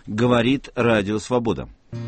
Говорит Радио Свобода.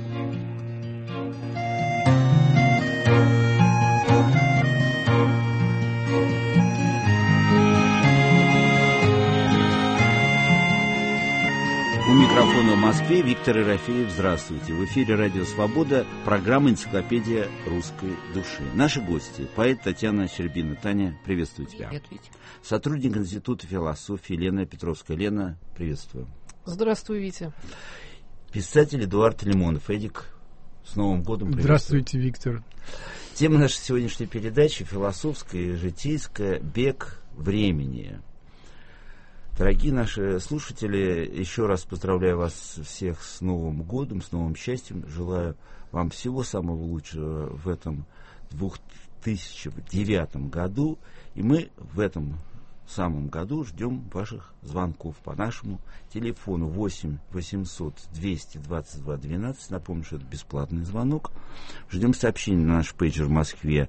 У микрофона в Москве Виктор Ерофеев. Здравствуйте. В эфире Радио Свобода, программа «Энциклопедия русской души». Наши гости: поэт Татьяна Щербина. Таня, приветствую тебя. Привет, Витя. Сотрудник Института философии Лена Петровская. Лена, приветствую. Здравствуй, Витя. Писатель Эдуард Лимонов. Эдик, с Новым годом. Здравствуйте, Виктор. Тема нашей сегодняшней передачи философская и житейская: бег времени. Дорогие наши слушатели, еще раз поздравляю вас всех с Новым годом, с новым счастьем. Желаю вам всего самого лучшего в этом 2009 году. И мы в этом самом году ждем ваших звонков по нашему телефону 8 800 222 12. Напомню, что это бесплатный звонок. Ждем сообщений на наш пейджер в Москве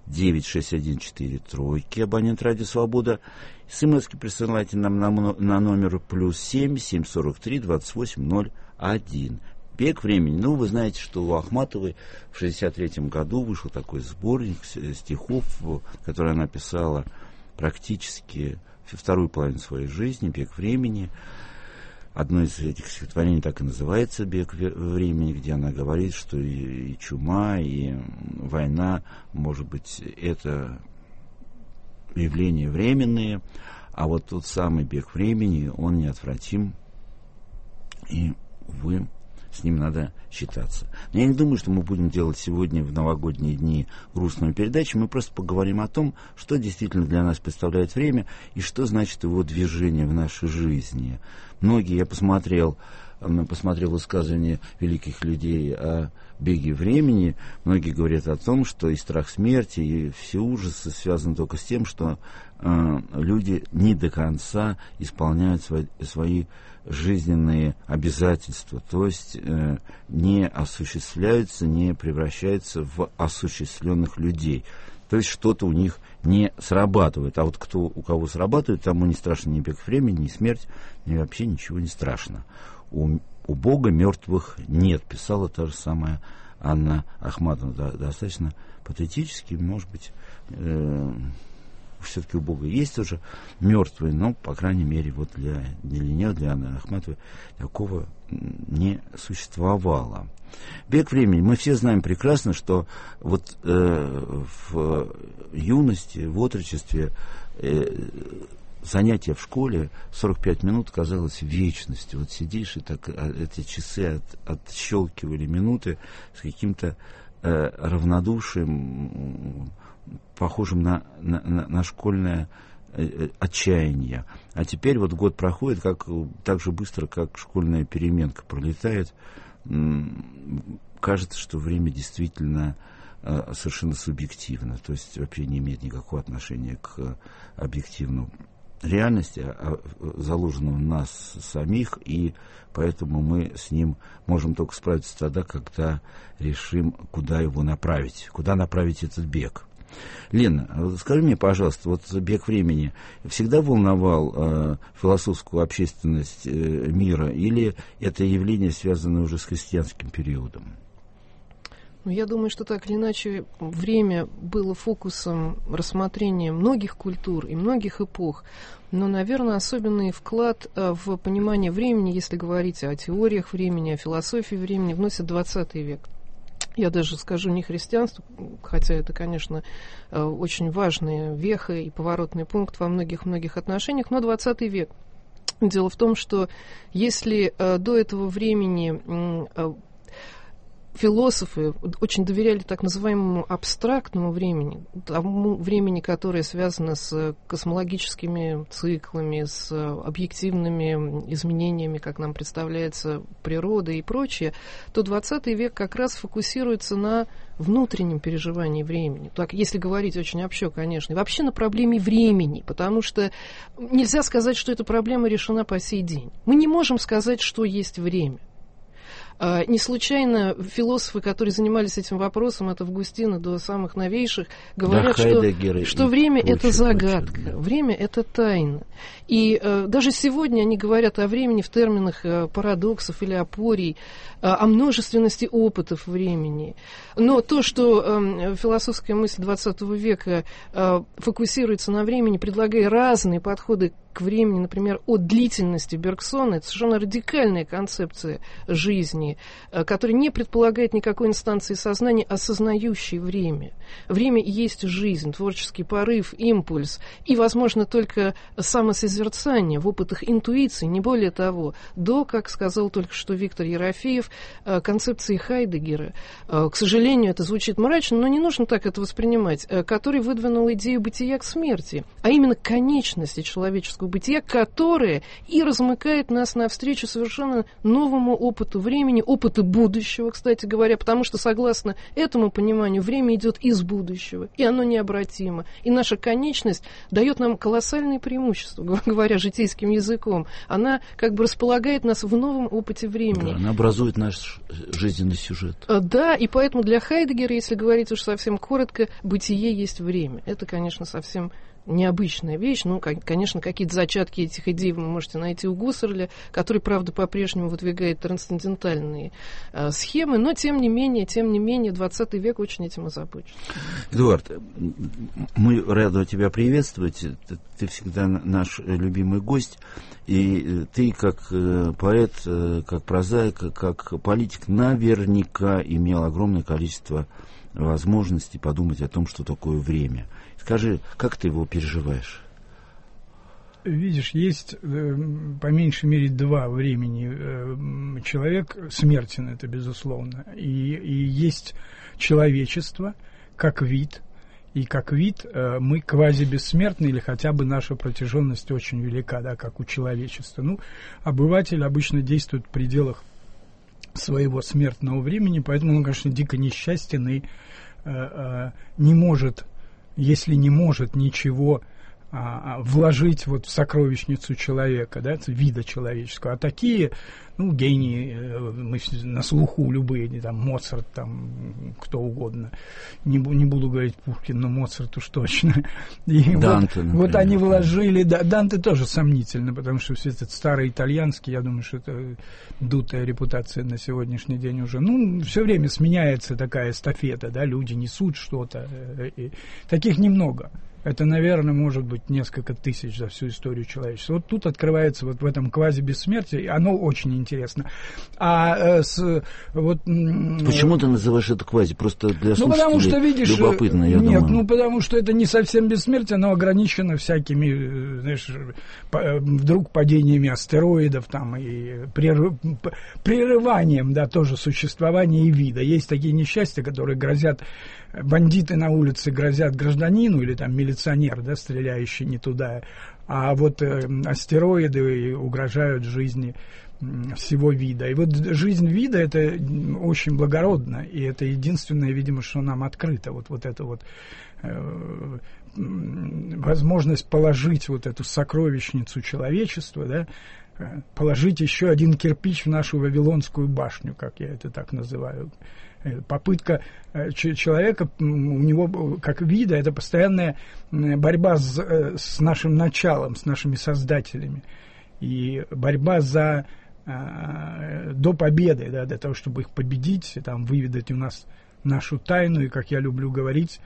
96143, абонент Радио Свобода. СМС-ки присылайте нам на номер +7 743 2801. Бег времени. Ну, вы знаете, что у Ахматовой в 1963 году вышел такой сборник стихов, который она писала практически вторую половину своей жизни, «Бег времени». Одно из этих стихотворений так и называется «Бег времени», где она говорит, что и чума, и война, может быть, это явления временные, а вот тот самый бег времени, он неотвратим, и, увы, с ним надо считаться. Но я не думаю, что мы будем делать сегодня в новогодние дни грустную передачу. Мы просто поговорим о том, что действительно для нас представляет время и что значит его движение в нашей жизни. Многие, я посмотрел высказывания великих людей о беге времени. Многие говорят о том, что и страх смерти, и все ужасы связаны только с тем, что люди не до конца исполняют свои жизненные обязательства, то есть не осуществляются, не превращаются в осуществленных людей. То есть что-то у них не срабатывает. А вот у кого срабатывает, тому не страшно ни бег времени, ни смерть, ни вообще ничего не страшно. У Бога мертвых нет, писала та же самая Анна Ахматовна. Достаточно патетически, может быть, все-таки у Бога есть уже мертвые, но, по крайней мере, вот для нее, для Анны Ахматовой, такого не существовало. Бег времени. Мы все знаем прекрасно, что вот в юности, в отрочестве занятия в школе 45 минут казалось вечностью. Вот сидишь, и так эти часы отщелкивали минуты с каким-то равнодушием, похожим на школьное отчаяние. А теперь вот год проходит так же быстро, как школьная переменка пролетает. Кажется, что время действительно совершенно субъективно, то есть вообще не имеет никакого отношения к объективному реальности, заложенного в нас самих, и поэтому мы с ним можем только справиться тогда, когда решим, куда его направить, куда направить этот бег. Лена, скажи мне, пожалуйста, вот бег времени всегда волновал философскую общественность мира, или это явление связано уже с христианским периодом? Ну, я думаю, что так или иначе время было фокусом рассмотрения многих культур и многих эпох. Но, наверное, особенный вклад в понимание времени, если говорить о теориях времени, о философии времени, вносит 20 век. Я даже скажу не христианство, хотя это, конечно, очень важная веха и поворотный пункт во многих-многих отношениях, но 20 век. Дело в том, что если до этого времени философы очень доверяли так называемому абстрактному времени, тому времени, которое связано с космологическими циклами, с объективными изменениями, как нам представляется природа и прочее, то 20 век как раз фокусируется на внутреннем переживании времени. Так, если говорить очень общо, конечно, и вообще на проблеме времени, потому что нельзя сказать, что эта проблема решена по сей день. Мы не можем сказать, что есть время. Не случайно философы, которые занимались этим вопросом, от Августина до самых новейших, говорят, что время — это загадка, время — это тайна. И даже сегодня они говорят о времени в терминах парадоксов или апорий, о множественности опытов времени. Но то, что философская мысль XX века фокусируется на времени, предлагая разные подходы к времени, например, от длительности Бергсона, это совершенно радикальная концепция жизни, которая не предполагает никакой инстанции сознания, осознающей время. Время и есть жизнь, творческий порыв, импульс, и, возможно, только самосозерцание в опытах интуиции, не более того, до, как сказал только что Виктор Ерофеев, концепции Хайдеггера. К сожалению, это звучит мрачно, но не нужно так это воспринимать, который выдвинул идею бытия к смерти, а именно конечности человеческого бытия, которое и размыкает нас навстречу совершенно новому опыту времени, опыту будущего, кстати говоря, потому что, согласно этому пониманию, время идет из будущего, и оно необратимо. И наша конечность дает нам колоссальные преимущества, говоря житейским языком. Она как бы располагает нас в новом опыте времени. Да, она образует наш жизненный сюжет. Да, и поэтому для Хайдеггера, если говорить уж совсем коротко, бытие есть время. Это, конечно, совсем необычная вещь. Ну, конечно, какие-то зачатки этих идей вы можете найти у Гуссерля, который, правда, по-прежнему выдвигает трансцендентальные схемы, но, тем не менее, 20 век очень этим озабочен. Эдуард, мы рады тебя приветствовать. Ты всегда наш любимый гость. И ты, как поэт, как прозаик, как политик, наверняка имел огромное количество возможностей подумать о том, что такое время. Скажи, как ты его переживаешь? Видишь, есть по меньшей мере два времени. Человек смертен, это безусловно. И есть человечество как вид. И как вид мы квазибессмертны, или хотя бы наша протяженность очень велика, да, как у человечества. Ну, обыватель обычно действует в пределах своего смертного времени, поэтому он, конечно, дико несчастен и не может, если не может ничего вложить вот в сокровищницу человека, да, вида человеческого. А такие, ну, гении, мы на слуху любые, там, Моцарт, там, кто угодно. Не буду говорить Пушкин, но Моцарт уж точно. И Данте, вот они вложили, да, Данте тоже сомнительно, потому что все этот старый итальянский, я думаю, что это дутая репутация на сегодняшний день уже. Ну, все время сменяется такая эстафета, да, люди несут что-то. И таких немного. Это, наверное, может быть несколько тысяч за всю историю человечества. Вот тут открывается вот в этом квазибессмертии, оно очень интересно. Почему ты называешь это квази? Просто для слушателей потому что, видишь, любопытно, я думаю. Нет, потому что это не совсем бессмертие, оно ограничено всякими, знаешь, вдруг падениями астероидов там, и прерыванием, да, тоже существования и вида. Есть такие несчастья, которые грозят, бандиты на улице грозят гражданину или там милиционер, да, стреляющий не туда, а вот астероиды угрожают жизни всего вида. И вот жизнь вида — это очень благородно, и это единственное, видимо, что нам открыто. Вот это вот возможность положить вот эту сокровищницу человечества, да, положить еще один кирпич в нашу Вавилонскую башню, как я это так называю. Попытка человека, у него как вида, это постоянная борьба с нашим началом, с нашими создателями. И борьба до победы, да, для того, чтобы их победить, там, выведать у нас нашу тайну, и, как я люблю говорить,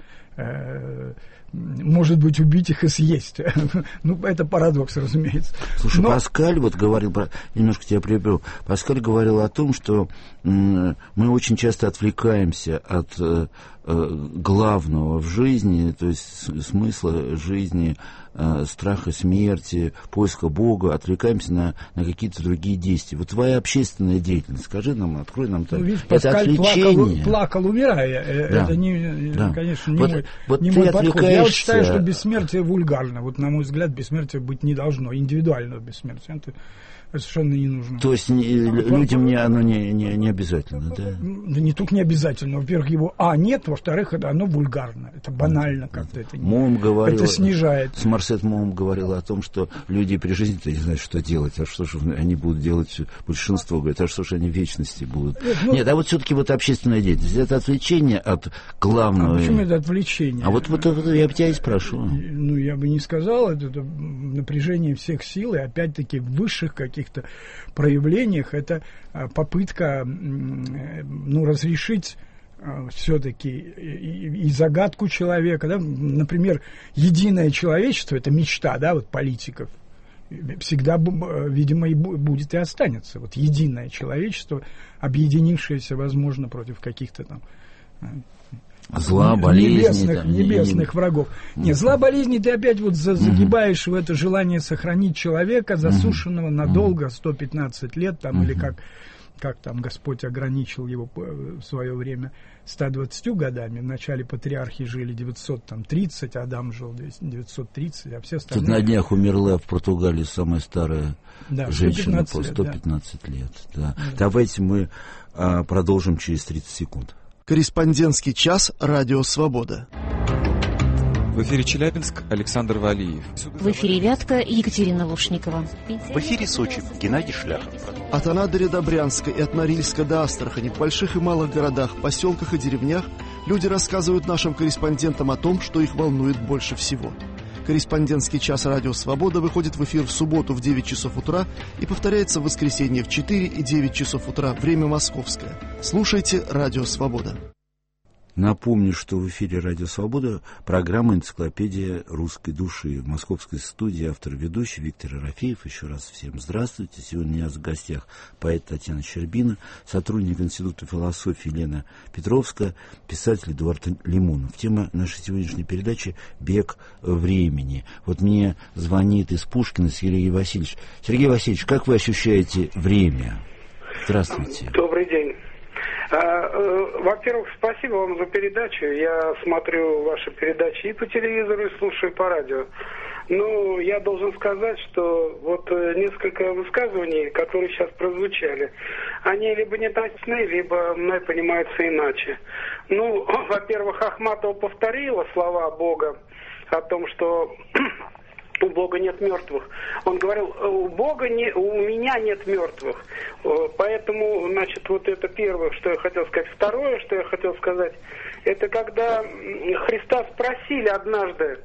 может быть, убить их и съесть. Ну, это парадокс, разумеется. Слушай, Паскаль вот говорил, немножко тебя прибил, Паскаль говорил о том, что мы очень часто отвлекаемся от главного в жизни, то есть смысла жизни, страха смерти, поиска Бога, отвлекаемся на какие-то другие действия. Вот твоя общественная деятельность, скажи нам, открой нам так. Ну, видишь, это Паскаль отвлечение. Плакал, умирая. Да. Это, не, да. Конечно, не вот мой. вот не ты мой подход. отвлекаешься... Я вот считаю, что бессмертие вульгарно. Вот, на мой взгляд, бессмертие быть не должно. Индивидуального бессмертия. Это совершенно не нужно. То есть людям оно не обязательно, да? Да не только не обязательно. Во-первых, его нет, во-вторых, оно вульгарно. Это банально как-то. Это снижает. Сомерсет Моум говорил о том, что люди при жизни-то не знают, что делать. А что же они будут делать? Большинство говорит, а что же они в вечности будут? Нет, а вот все-таки вот общественная деятельность. Это отвлечение от главного. Почему это отвлечение? А вот я тебя и спрашиваю. Ну, я бы не сказал. Это напряжение всех сил. И опять-таки в высших каких-то проявлениях это попытка разрешить все-таки и загадку человека. Да? Например, единое человечество — это мечта, да, вот политиков. Всегда, видимо, и будет и останется. Вот единое человечество, объединившееся, возможно, против каких-то там зла, болезней, небесных врагов. Нет, зла, болезней ты опять вот загибаешь в это желание сохранить человека, засушенного надолго, 115 лет, там, или как там Господь ограничил его в свое время 120 годами. Вначале патриархи жили 930, Адам жил 930, а все остальные... Тут на днях умерла в Португалии самая старая женщина по 115 лет. Да. Давайте мы продолжим через 30 секунд. Корреспондентский час «Радио Свобода». В эфире Челябинск, Александр Валиев. В эфире Вятка, Екатерина Лушникова. В эфире Сочи, Геннадий Шляхов. От Анадыря до Брянска и от Норильска до Астрахани, в больших и малых городах, поселках и деревнях люди рассказывают нашим корреспондентам о том, что их волнует больше всего. Корреспондентский час «Радио Свобода» выходит в эфир в субботу в 9 часов утра и повторяется в воскресенье в 4 и 9 часов утра, время московское. Слушайте «Радио Свобода». Напомню, что в эфире «Радио Свобода» программа «Энциклопедия русской души». В московской студии автор-ведущий Виктор Ерофеев. Еще раз всем здравствуйте. Сегодня у меня в гостях поэт Татьяна Щербина, сотрудник Института философии Елена Петровская, писатель Эдуард Лимонов. Тема нашей сегодняшней передачи «Бег времени». Вот мне звонит из Пушкина Сергей Васильевич. Сергей Васильевич, как вы ощущаете время? Здравствуйте. Добрый день. Во-первых, спасибо вам за передачу. Я смотрю ваши передачи и по телевизору, и слушаю по радио. Ну, я должен сказать, что вот несколько высказываний, которые сейчас прозвучали, они либо не точны, либо мной понимаются иначе. Ну, во-первых, Ахматова повторила слова Бога о том, что у Бога нет мертвых. Он говорил, у меня нет мертвых. Поэтому, значит, вот это первое, что я хотел сказать. Второе, что я хотел сказать, это когда Христа спросили однажды,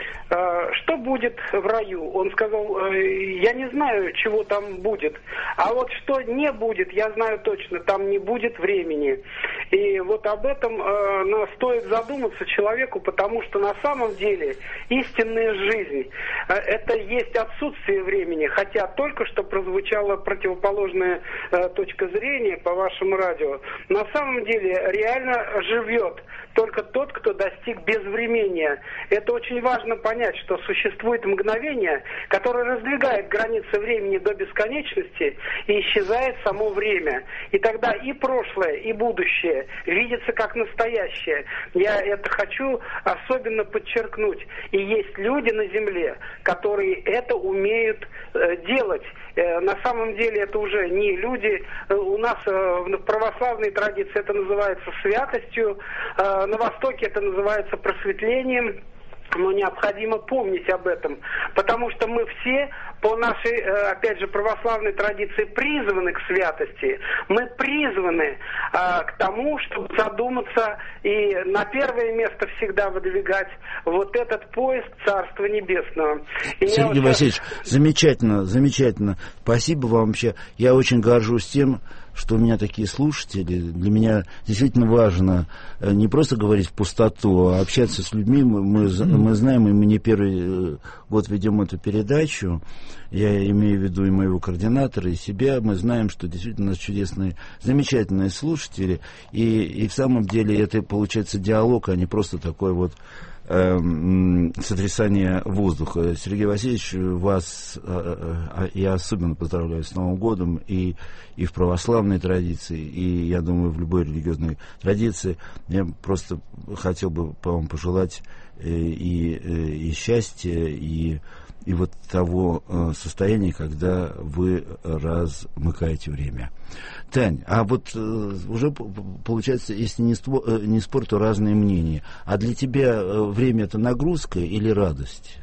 что будет в раю? Он сказал, я не знаю, чего там будет. А вот что не будет, я знаю точно, там не будет времени. И вот об этом стоит задуматься человеку, потому что на самом деле истинная жизнь – это есть отсутствие времени. Хотя только что прозвучала противоположная точка зрения по вашему радио. На самом деле реально живет только тот, кто достиг безвремения. Это очень важно понять, что существует мгновение, которое раздвигает границы времени до бесконечности и исчезает само время. И тогда и прошлое, и будущее видятся как настоящее. Я это хочу особенно подчеркнуть. И есть люди на земле, которые это умеют делать. На самом деле это уже не люди. У нас в православной традиции это называется святостью, на Востоке это называется просветлением. Но необходимо помнить об этом, потому что мы все по нашей, опять же, православной традиции призваны к святости. Мы призваны к тому, чтобы задуматься и на первое место всегда выдвигать вот этот поиск Царства Небесного. И Сергей Васильевич, замечательно. Спасибо вам вообще. Я очень горжусь тем, что у меня такие слушатели. Для меня действительно важно не просто говорить в пустоту, а общаться с людьми. Мы знаем, и мы не первый год ведем эту передачу. Я имею в виду и моего координатора, и себя. Мы знаем, что действительно у нас чудесные, замечательные слушатели. И в самом деле это получается диалог, а не просто такой вот сотрясания воздуха. Сергей Васильевич, вас я особенно поздравляю с Новым годом и в православной традиции, и, я думаю, в любой религиозной традиции. Я просто хотел бы вам пожелать и счастья, и вот того состояния, когда вы размыкаете время. Тань, а вот уже получается, если не спор, то разные мнения. А для тебя время — это нагрузка или радость?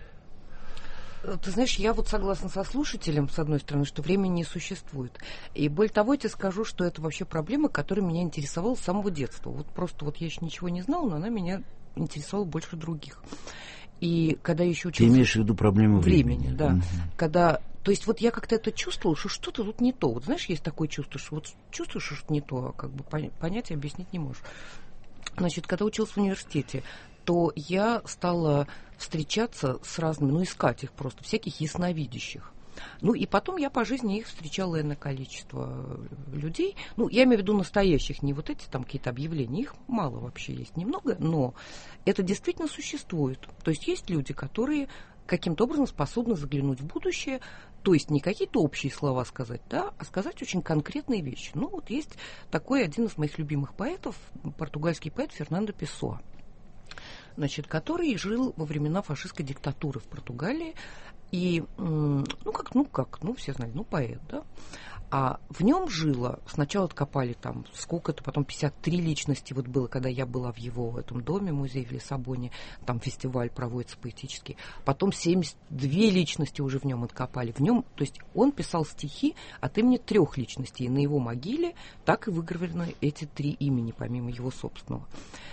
Ты знаешь, я вот согласна со слушателем, с одной стороны, что времени не существует. И более того, я тебе скажу, что это вообще проблема, которая меня интересовала с самого детства. Вот просто вот я еще ничего не знала, но она меня интересовала больше других. И когда я еще училась... Ты имеешь в виду проблему времени? Да. Когда... То есть вот я как-то это чувствовала, что что-то тут не то. Вот знаешь, есть такое чувство, что вот чувствуешь, что что-то не то, а как бы понять и объяснить не можешь. Значит, когда училась в университете, то я стала встречаться с разными, искать их просто, всяких ясновидящих. И потом я по жизни их встречала иное количество людей. Я имею в виду настоящих, не вот эти там какие-то объявления. Их мало вообще есть, немного, но это действительно существует. То есть есть люди, которые каким-то образом способны заглянуть в будущее, то есть не какие-то общие слова сказать, да, а сказать очень конкретные вещи. Вот есть такой один из моих любимых поэтов, португальский поэт Фернандо Песоа, значит, который жил во времена фашистской диктатуры в Португалии. И, все знали, поэт, да. А в нем жило, сначала откопали там сколько-то, потом 53 личности вот было, когда я была в его этом доме, музее в Лиссабоне, там фестиваль проводится поэтический. Потом 72 личности уже в нем откопали. В нем, то есть он писал стихи от имени 3 личностей, и на его могиле так и выгравированы эти 3 имени, помимо его собственного.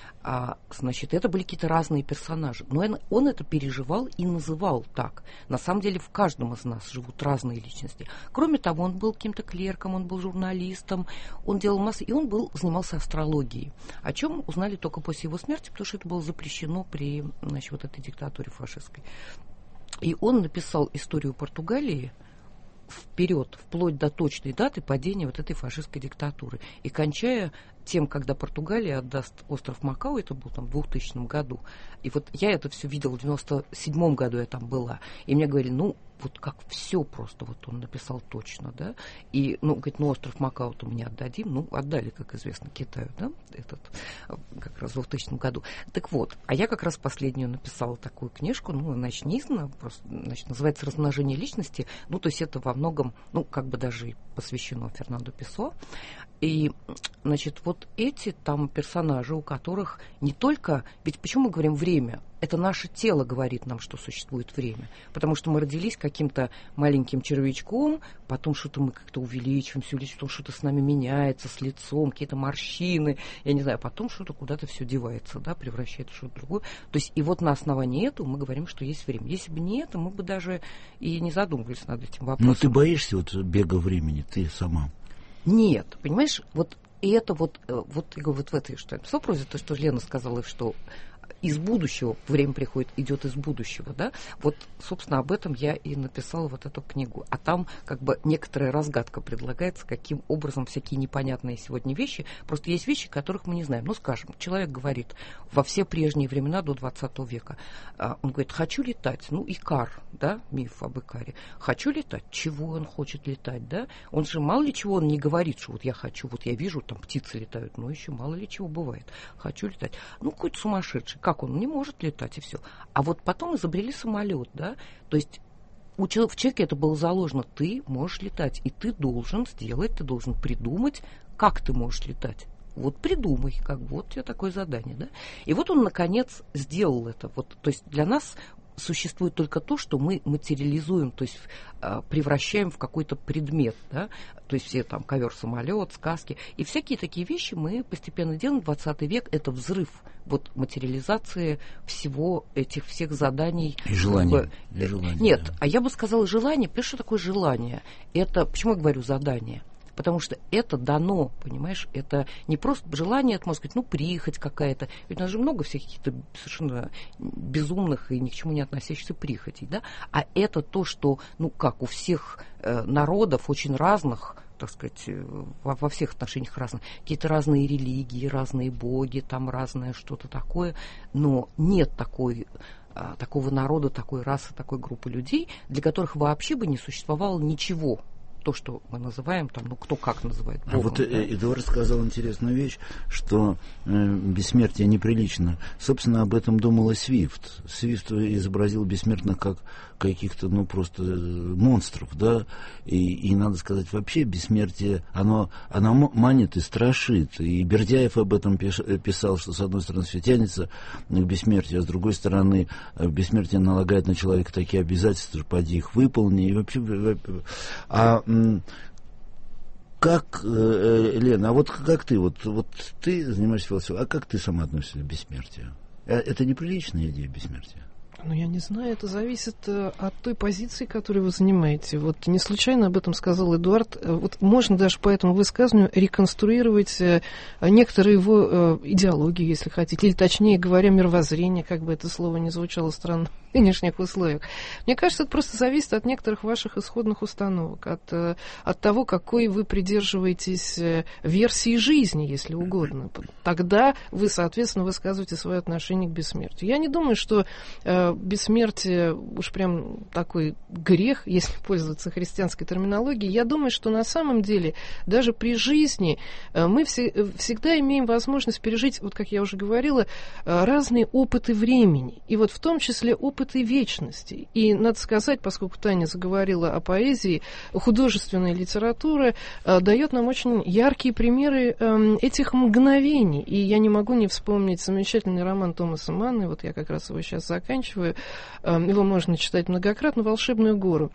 Значит, это были какие-то разные персонажи. Но он это переживал и называл так. На самом деле в каждом из нас живут разные личности. Кроме того, он был каким-то клерком, он был журналистом, он делал массу, и он занимался астрологией. О чем узнали только после его смерти, потому что это было запрещено при вот этой диктатуре фашистской. И он написал историю Португалии вперед, вплоть до точной даты падения вот этой фашистской диктатуры. И кончая тем, когда Португалия отдаст остров Макао, это был там в 2000 году. И вот я это все видела в 97 году, я там была. И мне говорили, вот как все просто, вот он написал точно, да. И, говорит, остров Макао-то мы не отдадим. Отдали, как известно, Китаю, да, этот, как раз в 2000 году. Так вот, а я как раз последнюю написала такую книжку, значит, не издана, просто, значит, называется «Размножение личности». То есть это во многом, как бы даже и посвящено Фернандо Песоа. И, значит, вот эти там персонажи, у которых не только... Ведь почему мы говорим «время»? Это наше тело говорит нам, что существует время. Потому что мы родились каким-то маленьким червячком, потом что-то мы как-то увеличиваемся, потом что-то с нами меняется, с лицом, какие-то морщины, я не знаю, потом что-то куда-то все девается, да, превращается в что-то другое. То есть и вот на основании этого мы говорим, что есть время. Если бы не это, мы бы даже и не задумывались над этим вопросом. Но ты боишься бега времени, ты сама? Нет, понимаешь, и это в этой, что я написала, то, что Лена сказала, что из будущего время идет из будущего, да, вот, собственно, об этом я и написала вот эту книгу. А там как бы некоторая разгадка предлагается, каким образом всякие непонятные сегодня вещи, просто есть вещи, которых мы не знаем. Скажем, человек говорит, во все прежние времена до 20 века, он говорит, хочу летать, Икар, да, миф об Икаре, хочу летать, чего он хочет летать, да, он же мало ли чего он не говорит, что вот я хочу, вот я вижу, там птицы летают, но еще мало ли чего бывает, хочу летать, какой-то сумасшедший, как он не может летать, и все. А вот потом изобрели самолет, да, то есть в человеке это было заложено, ты можешь летать, и ты должен придумать, как ты можешь летать. Вот придумай, вот тебе такое задание, да. И вот он, наконец, сделал это. То есть для нас существует только то, что мы материализуем, то есть превращаем в какой-то предмет, да, то есть все там ковер-самолет, сказки, и всякие такие вещи мы постепенно делаем. 20 век — это взрыв материализации всего этих всех заданий. И желания. Нет, да. А я бы сказала желание, потому что такое желание? Это, почему я говорю задание? Потому что это дано, понимаешь, это не просто желание, это, можно сказать, прихоть какая-то. Ведь у нас же много всяких каких-то совершенно безумных и ни к чему не относящихся прихотей, да? А это то, что, как у всех народов очень разных, так сказать, во всех отношениях разные. Какие-то разные религии, разные боги, там разное что-то такое. Но нет такого народа, такой расы, такой группы людей, для которых вообще бы не существовало ничего. То, что мы называем, там, кто как называет Богом. А вот Эдуард сказал интересную вещь, что бессмертие неприлично. Собственно, об этом думал и Свифт. Свифт изобразил бессмертных как каких-то, просто монстров, да, и надо сказать, вообще бессмертие, оно манит и страшит. И Бердяев об этом писал, что с одной стороны все тянется к бессмертию, а с другой стороны бессмертие налагает на человека такие обязательства, что поди их выполни, и вообще... Как, Лена, а вот как ты, вот ты занимаешься философией, а как ты сама относишься к бессмертию? Это неприличная идея бессмертия? Я не знаю, это зависит от той позиции, которую вы занимаете. Вот не случайно об этом сказал Эдуард. Вот можно даже по этому высказыванию реконструировать некоторые его идеологии, если хотите, или точнее говоря, мировоззрение, как бы это слово ни звучало странно в нынешних условиях. Мне кажется, это просто зависит от некоторых ваших исходных установок, от того, какой вы придерживаетесь версии жизни, если угодно. Тогда вы, соответственно, высказываете свое отношение к бессмертию. Я не думаю, что бессмертие уж прям такой грех, если пользоваться христианской терминологией. Я думаю, что на самом деле даже при жизни мы всегда имеем возможность пережить, вот как я уже говорила, разные опыты времени. И вот в том числе опыты вечности. И надо сказать, поскольку Таня заговорила о поэзии, художественная литература дает нам очень яркие примеры этих мгновений. И я не могу не вспомнить замечательный роман Томаса Манна, вот я как раз его сейчас заканчиваю, его можно читать многократно, «Волшебную гору»,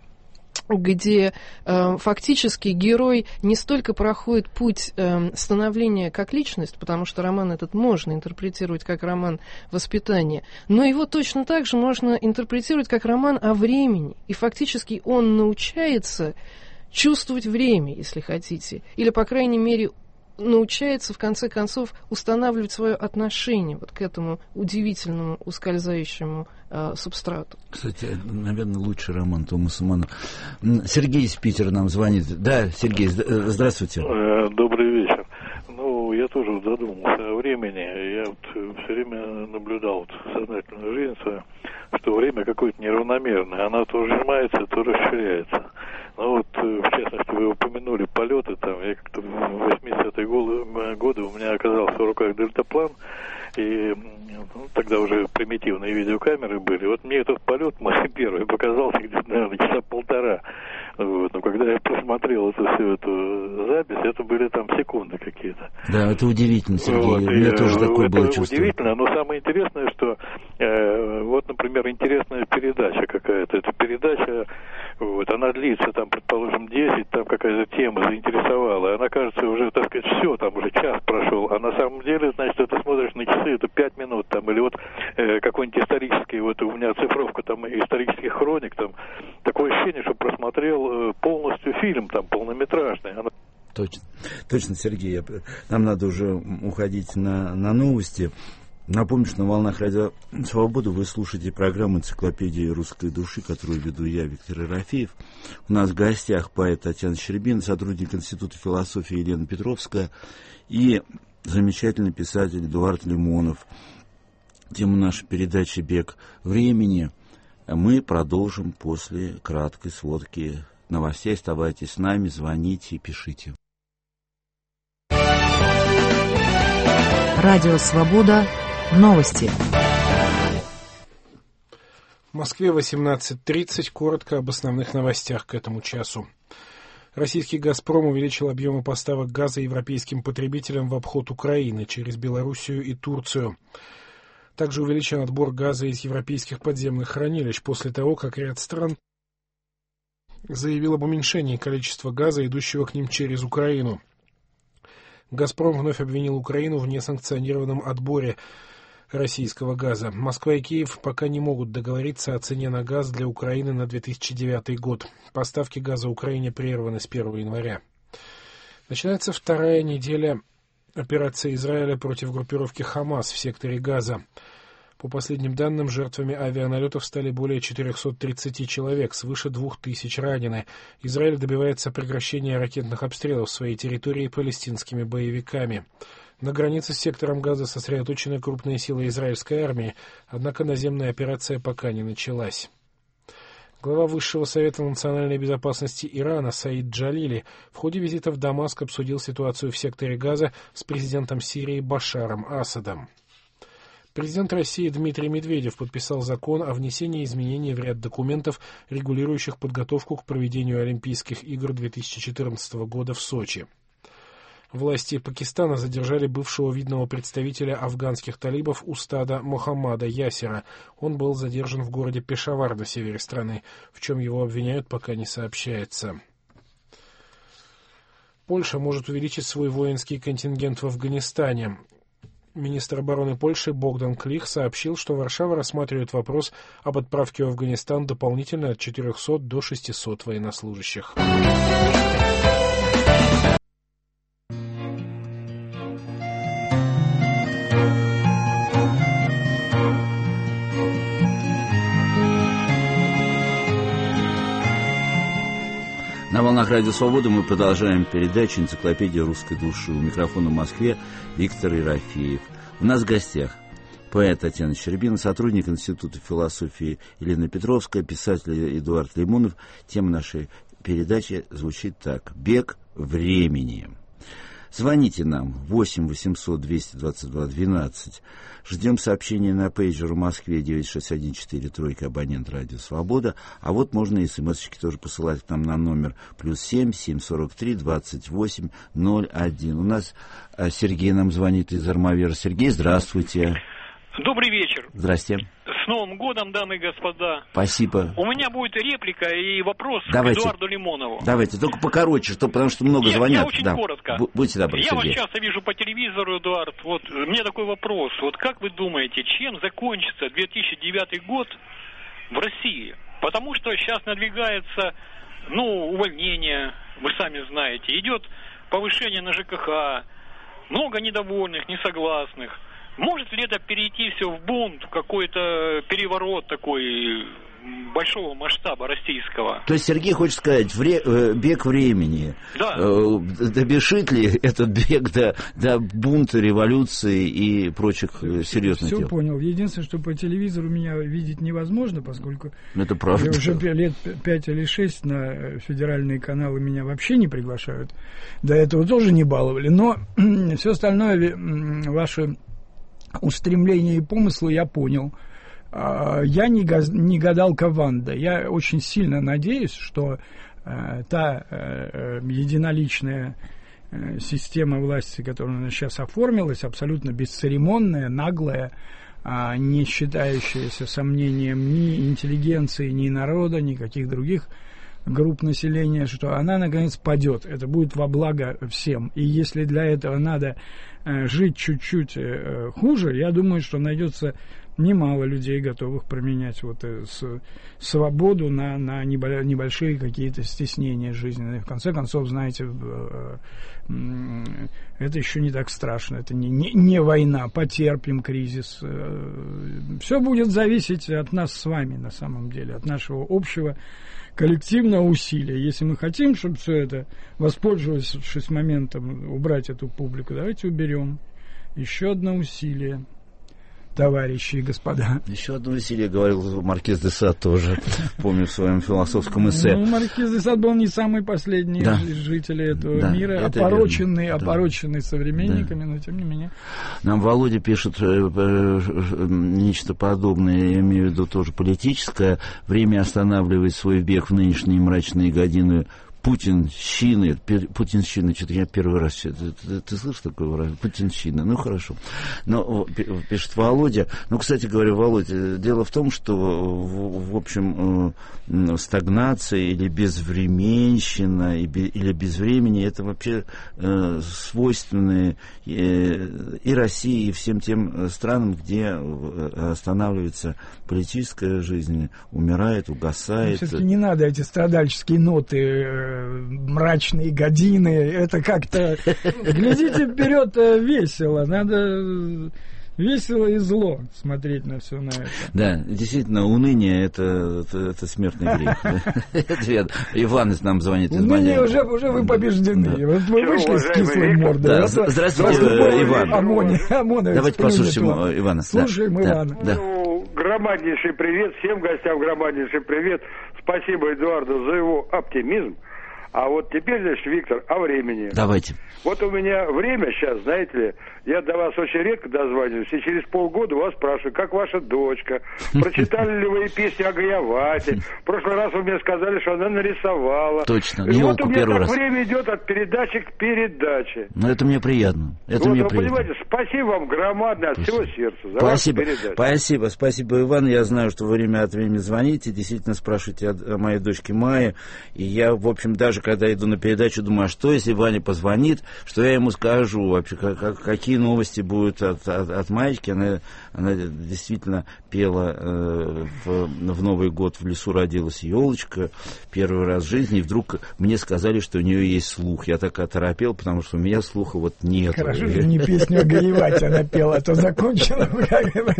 где фактически герой не столько проходит путь становления как личность, потому что роман этот можно интерпретировать как роман воспитания, но его точно так же можно интерпретировать как роман о времени. И фактически он научается чувствовать время, если хотите, или, по крайней мере, научается, в конце концов, устанавливать свое отношение вот к этому удивительному, ускользающему субстрату. Кстати, наверное, лучший роман Томаса Манна. Сергей из Питера нам звонит. Да, Сергей, здравствуйте. Добрый вечер. Я тоже задумался о времени. Я все время наблюдал сознательную жизнь свою, что время какое-то неравномерное. Оно то сжимается, то расширяется. В частности, вы упомянули полеты. Я как-то в 80-е годы у меня оказался в руках дельтаплан, и тогда уже примитивные видеокамеры были. Мне этот полет, мой первый, показался где-то, наверное, часа полтора. Но когда я посмотрел всю эту запись, это были там секунды какие-то. Да, это удивительно, Сергей. У меня тоже такое было чувство. Удивительно, но самое интересное, что например, интересная передача какая-то. Эта передача, она длится, предположим, 10, там какая-то тема заинтересовала. И она, кажется, уже, так сказать, все, там уже час прошел. А на самом деле, значит, ты смотришь на часы, это 5 минут, или какой-нибудь исторический, у меня оцифровка исторических хроник, такое ощущение, что просмотрел полностью фильм, полнометражный. Точно, Сергей. Нам надо уже уходить на новости. Напомню, что на волнах Радио Свобода вы слушаете программу «Энциклопедия русской души», которую веду я, Виктор Ерофеев. У нас в гостях поэт Татьяна Щербина, сотрудник Института философии Елена Петровская и замечательный писатель Эдуард Лимонов. Тема нашей передачи «Бег времени». Мы продолжим после краткой сводки новостей. Оставайтесь с нами, звоните и пишите. Радио «Свобода». Новости. В Москве 18:30. Коротко об основных новостях к этому часу. Российский «Газпром» увеличил объемы поставок газа европейским потребителям в обход Украины через Белоруссию и Турцию. Также увеличен отбор газа из европейских подземных хранилищ после того, как ряд стран заявил об уменьшении количества газа, идущего к ним через Украину. «Газпром» вновь обвинил Украину в несанкционированном отборе российского газа. Москва и Киев пока не могут договориться о цене на газ для Украины на 2009 год. Поставки газа Украине прерваны с 1 января. Начинается вторая неделя операции Израиля против группировки «Хамас» в секторе Газа. По последним данным, жертвами авианалетов стали более 430 человек, свыше 2000 ранены. Израиль добивается прекращения ракетных обстрелов своей территории палестинскими боевиками. На границе с сектором Газа сосредоточены крупные силы израильской армии, однако наземная операция пока не началась. Глава Высшего совета национальной безопасности Ирана Саид Джалили в ходе визита в Дамаск обсудил ситуацию в секторе Газа с президентом Сирии Башаром Асадом. Президент России Дмитрий Медведев подписал закон о внесении изменений в ряд документов, регулирующих подготовку к проведению Олимпийских игр 2014 года в Сочи. Власти Пакистана задержали бывшего видного представителя афганских талибов Устада Мохаммада Ясера. Он был задержан в городе Пешавар на севере страны. В чем его обвиняют, пока не сообщается. Польша может увеличить свой воинский контингент в Афганистане. Министр обороны Польши Богдан Клих сообщил, что Варшава рассматривает вопрос об отправке в Афганистан дополнительно от 400 до 600 военнослужащих. На волнах Радио Свобода мы продолжаем передачу «Энциклопедия русской души». У микрофона в Москве Виктор Ерофеев. У нас в гостях поэт Татьяна Щербина, сотрудник Института философии Елена Петровская, писатель Эдуард Лимонов. Тема нашей передачи звучит так: «Бег времени». Звоните нам 8 800 222 12. Ждем сообщения на пейджер в Москве 96143, абонент Радио Свобода. А вот можно и смс-очки тоже посылать к нам на номер +7 743 28 01. У нас Сергей нам звонит из Армавира. Сергей, здравствуйте. Добрый вечер. Здрасте. С Новым годом, дамы и господа. Спасибо. У меня будет реплика и вопрос Давайте. к Эдуарду Лимонову. Давайте, только покороче, потому что много звонят. Я очень коротко. Будьте добры, Я Сергей. вас часто вижу по телевизору, Эдуард. Вот мне такой вопрос. Вот как вы думаете, чем закончится 2009 год в России? Потому что сейчас надвигается, увольнение, вы сами знаете. Идет повышение на ЖКХ, много недовольных, несогласных. Может ли это перейти все в бунт, в какой-то переворот такой большого масштаба российского? То есть Сергей хочет сказать, бег времени. Да. Добежит ли этот бег до бунта, революции и прочих серьезных дел? Все понял. Единственное, что по телевизору меня видеть невозможно, поскольку это правда. Уже лет 5 или 6 на федеральные каналы меня вообще не приглашают. До этого тоже не баловали. Но все остальное, ваше устремления и помыслы я понял. Я не гадалка Ванда. Я очень сильно надеюсь, что та единоличная система власти, которая у нас сейчас оформилась, абсолютно бесцеремонная, наглая, не считающаяся сомнением ни интеллигенции, ни народа, никаких других групп населения, что она наконец падет. Это будет во благо всем. И если для этого надо жить чуть-чуть хуже, я думаю, что найдется немало людей, готовых променять свободу на небольшие какие-то стеснения жизненные. В конце концов, знаете, это еще не так страшно. Это не война. Потерпим кризис. Все будет зависеть от нас с вами, на самом деле, от нашего общего коллективного усилия. Если мы хотим, чтобы все это, воспользовавшись моментом, убрать эту публику, давайте уберем. Еще одно усилие, товарищи и господа. Еще одно усилие, говорил Маркиз де Сад тоже, помню в своем философском эссе. Маркиз де Сад был не самый последний из жителей этого мира, опороченный современниками, но тем не менее. Нам Володя пишет нечто подобное, я имею в виду тоже политическое. Время останавливает свой бег в нынешние мрачные годины. Путинщины, что-то я первый раз... Ты слышишь такое выражение? Путинщина, ну хорошо. Но, пишет Володя. Ну, кстати говоря, Володя, дело в том, что, в общем, стагнация или безвременщина, или безвремени, это вообще свойственные и России, и всем тем странам, где останавливается политическая жизнь, умирает, угасает. Все-таки не надо эти страдальческие ноты, мрачные годины, это как-то... Глядите вперед весело, надо весело и зло смотреть на все на это. Да, действительно, уныние это смертный грех. Это верно. Иван нам звонит. Уныние уже вы побеждены. Вот вы вышли с кислой мордой. Здравствуйте, Иван. Давайте послушаем Ивана. Слушаем Ивана. Громаднейший привет всем гостям, громаднейший привет. Спасибо Эдуарду за его оптимизм. А вот теперь, значит, Виктор, о времени. Давайте. Вот у меня время сейчас, знаете ли, я до вас очень редко дозваниваюсь, и через полгода вас спрашиваю, как ваша дочка, прочитали ли вы песню о Гаявате. В прошлый раз вы мне сказали, что она нарисовала. Точно, и вот у меня первый так раз. время идет от передачи к передаче. Ну, это мне приятно. Это вот, мне вы приятно. понимаете, спасибо вам громадно от всего сердца за вашу передачу. Спасибо, Иван. Я знаю, что вы время от времени звоните, действительно спрашиваете о моей дочке Майе. И я, в общем, даже когда иду на передачу, думаю, а что, если Ваня позвонит, что я ему скажу вообще, какие новости будут от Маечки. Она действительно пела в Новый год «В лесу родилась елочка» первый раз в жизни, и вдруг мне сказали, что у нее есть слух. Я так оторопел, потому что у меня слуха вот нет. Хорошо, что не песню о Гаевате она пела, а то закончила в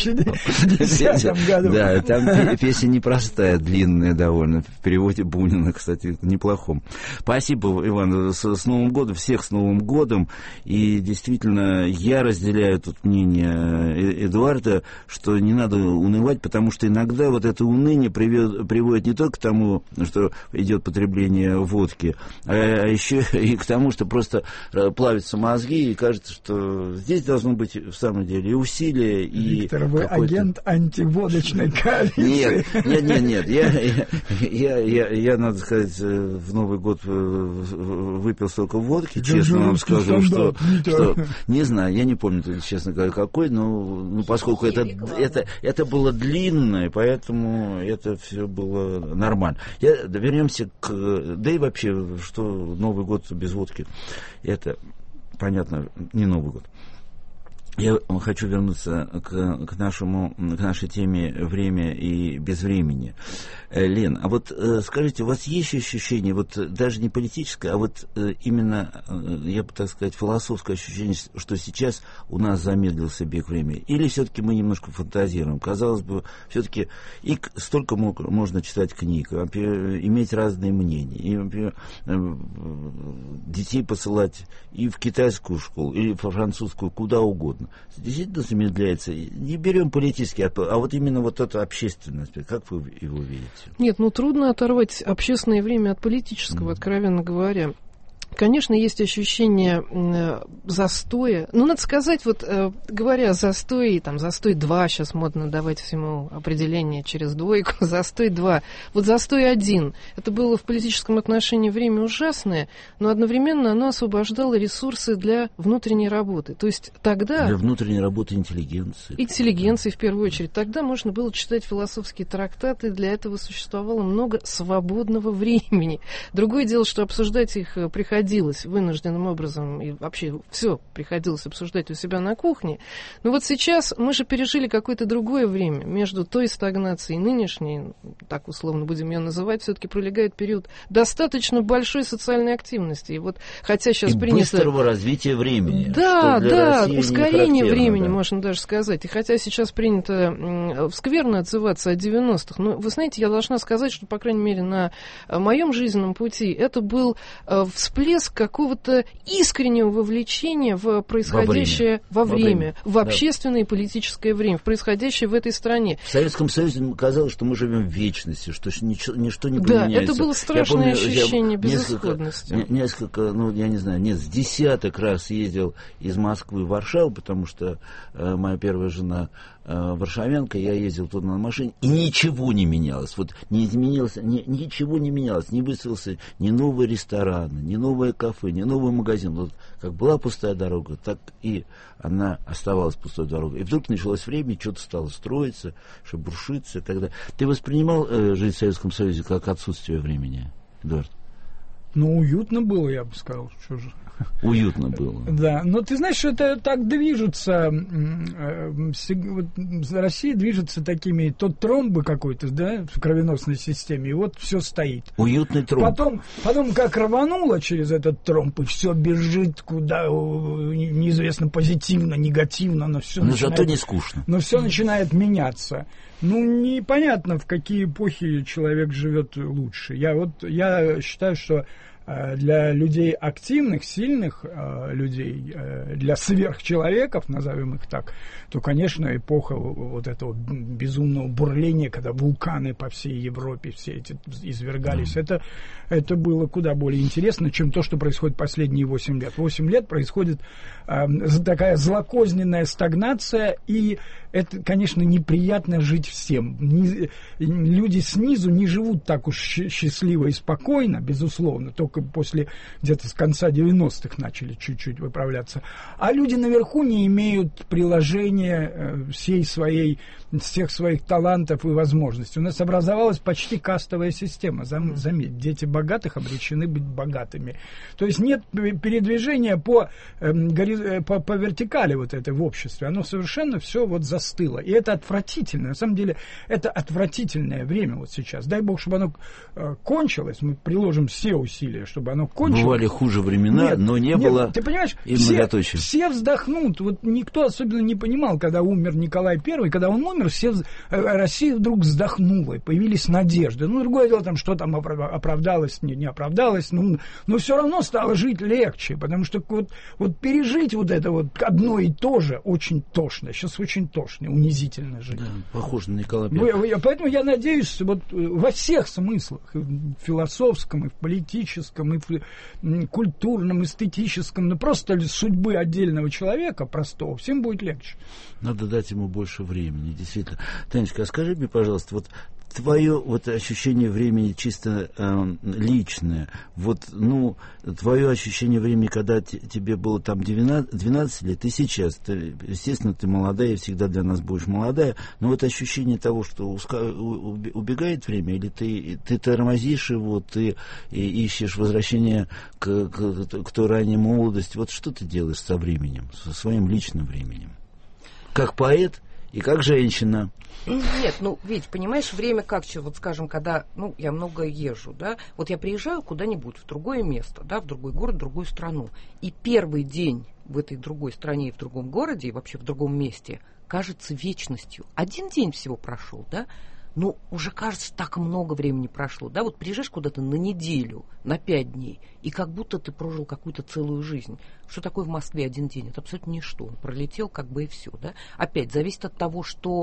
2010 году. Да, там песня непростая, длинная довольно, в переводе Бунина, кстати, неплохом. Спасибо, Иван, с Новым годом, всех с Новым годом, и действительно, я разделяю тут мнение Эдуарда, что не надо унывать, потому что иногда вот это уныние приводит не только к тому, что идет потребление водки, а еще и к тому, что просто плавятся мозги, и кажется, что здесь должно быть в самом деле и усилия, и Виктор, вы агент антиводочной коалиции. Нет, я, надо сказать, в Новый год выпил столько водки, честно вам скажу, что не знаю, я не помню, честно говоря, какой, но поскольку это было длинное, поэтому это все было нормально. Вернемся да и вообще, что Новый год без водки, это, понятно, не Новый год. Я хочу вернуться к нашей теме «Время и без времени». Лен, а вот скажите, у вас есть ощущение, вот даже не политическое, а вот именно, я бы так сказать, философское ощущение, что сейчас у нас замедлился бег времени? Или все-таки мы немножко фантазируем? Казалось бы, все-таки и столько можно читать книг, иметь разные мнения, и, например, детей посылать и в китайскую школу, и в французскую, куда угодно. Действительно замедляется. Не берем политический, а вот именно вот это общественный аспект. Как вы его видите? Нет, трудно оторвать общественное время от политического, откровенно говоря. Конечно, есть ощущение застоя. Надо сказать, вот говоря о застое, застой 2, сейчас модно давать всему определение через двойку, застой 2. Вот застой 1, это было в политическом отношении время ужасное, но одновременно оно освобождало ресурсы для внутренней работы. То есть тогда... Для внутренней работы интеллигенции. Интеллигенции, в первую очередь. Тогда можно было читать философские трактаты, для этого существовало много свободного времени. Другое дело, что обсуждать их приходилось вынужденным образом, и вообще все приходилось обсуждать у себя на кухне. Но вот сейчас мы же пережили какое-то другое время. Между той стагнацией и нынешней, так условно будем ее называть, все-таки пролегает период достаточно большой социальной активности. И вот, хотя сейчас принято... быстрого развития времени. Да, ускорение времени, можно даже сказать. И хотя сейчас принято скверно отзываться о 90-х, но вы знаете, я должна сказать, что, по крайней мере, на моем жизненном пути это был всплеск какого-то искреннего вовлечения в происходящее во время, в общественное и политическое время, в происходящее в этой стране. В Советском Союзе казалось, что мы живем в вечности, что ничто не поменяется. Да, это было страшное ощущение безысходности. Несколько, я не знаю, с десяток раз ездил из Москвы в Варшаву, потому что моя первая жена варшавянка, я ездил туда на машине, и ничего не менялось. Вот не изменилось, ничего не менялось. Не выстроился ни новый ресторан, ни новое кафе, ни новый магазин. Вот как была пустая дорога, так и она оставалась пустой дорогой. И вдруг началось время, что-то стало строиться, шебуршиться и так далее. Ты воспринимал жизнь в Советском Союзе как отсутствие времени, Эдуард? Ну, уютно было, я бы сказал, что же. Уютно было. Да, но ты знаешь, это так движутся, Россия движется такими, то тромбы какой-то, да, в кровеносной системе, и вот все стоит. Уютный тромб. Потом как рвануло через этот тромб, и все бежит куда, неизвестно, позитивно, негативно, но все начинает... зато не скучно. Но все начинает меняться. Ну, непонятно, в какие эпохи человек живет лучше. Я считаю, что для людей активных, сильных людей, для сверхчеловеков, назовем их так, то, конечно, эпоха вот этого безумного бурления, когда вулканы по всей Европе все эти извергались, это было куда более интересно, чем то, что происходит последние 8 лет. 8 лет происходит такая злокозненная стагнация, и это, конечно, неприятно жить всем. Люди снизу не живут так уж счастливо и спокойно, безусловно, только после где-то с конца 90-х начали чуть-чуть выправляться. А люди наверху не имеют приложения всех своих талантов и возможностей. У нас образовалась почти кастовая система. Заметь, дети богатых обречены быть богатыми. То есть нет передвижения по вертикали вот этой в обществе. Оно совершенно все вот застыло. И это отвратительно. На самом деле, это отвратительное время вот сейчас. Дай бог, чтобы оно кончилось. Мы приложим все усилия, чтобы оно кончилось. Бывали хуже времена, но не было. Ты понимаешь, и многоточие. Все вздохнут. Вот никто особенно не понимал, когда умер Николай I, когда он умер, Россия вдруг вздохнула, и появились надежды. Ну, другое дело, что там оправдалось, не оправдалось, но все равно стало жить легче, потому что вот пережить вот это вот одно и то же очень тошно. Сейчас очень тошно, унизительно жить. Да, похоже на Николая I. Поэтому я надеюсь, вот во всех смыслах, и в философском, и в политическом, и в культурном, эстетическом, просто судьбы отдельного человека, простого, всем будет легче. Надо дать ему больше времени, действительно. Танечка, а скажи мне, пожалуйста, вот твое ощущение времени чисто личное, твое ощущение времени, когда тебе было там 12 лет, и сейчас, естественно, ты молодая, всегда для нас будешь молодая, но вот ощущение того, что убегает время, или ты тормозишь его, ты ищешь возвращение к той ранней молодости, вот что ты делаешь со временем, со своим личным временем? Как поэт и как женщина. Нет, ведь, понимаешь, время как, вот скажем, когда, я много езжу, да, вот я приезжаю куда-нибудь в другое место, да, в другой город, в другую страну, и первый день в этой другой стране и в другом городе, и вообще в другом месте, кажется вечностью. Один день всего прошел, да, уже, кажется, так много времени прошло, да, вот приезжаешь куда-то на неделю, на 5 дней, и как будто ты прожил какую-то целую жизнь. Что такое в Москве один день? Это абсолютно ничто, он пролетел и все, да. Опять, зависит от того,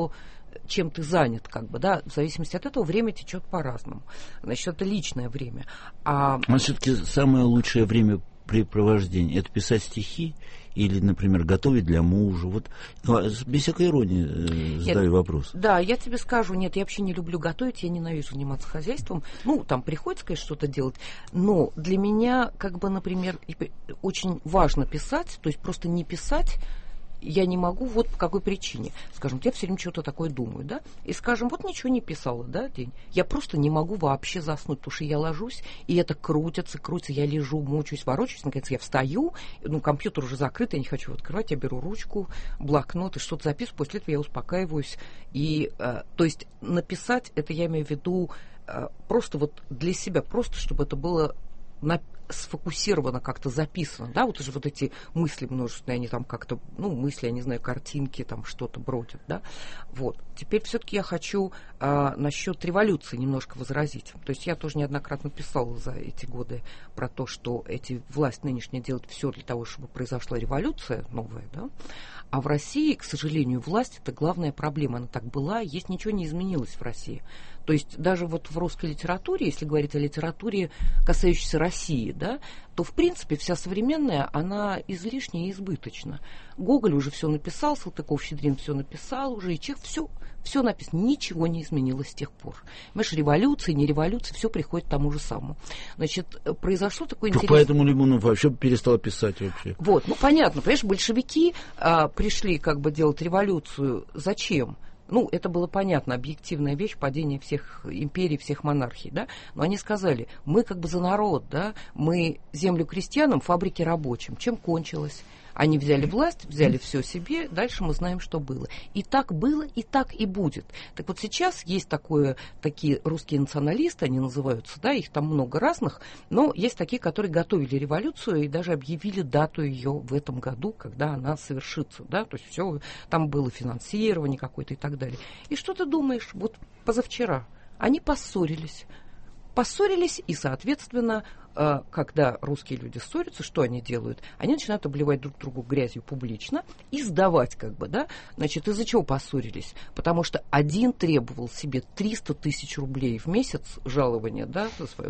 чем ты занят, да, в зависимости от этого время течет по-разному. Значит, это личное время. А все-таки самое лучшее времяпрепровождение — это писать стихи или, например, готовить для мужа. Вот, без всякой иронии задаю вопрос. Да, я тебе скажу, нет, я вообще не люблю готовить, я ненавижу заниматься хозяйством. Там приходится, конечно, что-то делать, но для меня, например, очень важно писать, то есть просто не писать я не могу, вот по какой причине. Скажем, я все время что-то такое думаю, да, и, скажем, вот ничего не писала, да, день. Я просто не могу вообще заснуть, потому что я ложусь, и это крутится, я лежу, мучаюсь, ворочаюсь, наконец я встаю, компьютер уже закрыт, я не хочу его открывать, я беру ручку, блокнот и что-то записываю, после этого я успокаиваюсь. И, то есть, написать, это я имею в виду просто вот для себя, просто чтобы это было сфокусировано, как-то записано, да, вот уже вот эти мысли множественные, они там как-то, мысли, я не знаю, картинки, там что-то бродят, да, вот. Теперь все-таки я хочу насчет революции немножко возразить. То есть я тоже неоднократно писала за эти годы про то, что власть нынешняя делает все для того, чтобы произошла революция новая, да, а в России, к сожалению, власть — это главная проблема, она так была, есть, ничего не изменилось в России. То есть даже вот в русской литературе, если говорить о литературе, касающейся России, да, то, в принципе, вся современная, она излишняя и избыточна. Гоголь уже все написал, Салтыков-Щедрин все написал уже, и Чехов все написано, ничего не изменилось с тех пор. Понимаешь, революция, не революция, все приходит к тому же самому. Значит, произошло такое интересное... Поэтому Лимонов вообще перестал писать вообще. Вот, понятно, понимаешь, большевики пришли делать революцию. Зачем? Ну, это было понятно, объективная вещь, падение всех империй, всех монархий, да, но они сказали, мы как бы за народ, да, мы землю крестьянам, фабрики рабочим. Чем кончилось? Они взяли власть, взяли все себе, дальше мы знаем, что было. И так было, и так и будет. Так вот сейчас есть такие русские националисты, они называются, да, их там много разных, но есть такие, которые готовили революцию и даже объявили дату ее в этом году, когда она совершится, да, то есть все, там было финансирование какое-то и так далее. И что ты думаешь, вот позавчера они поссорились, и, соответственно, когда русские люди ссорятся, что они делают? Они начинают обливать друг другу грязью публично и сдавать, как бы, да? Значит, из-за чего поссорились? Потому что один требовал себе 300 тысяч рублей в месяц жалования, да,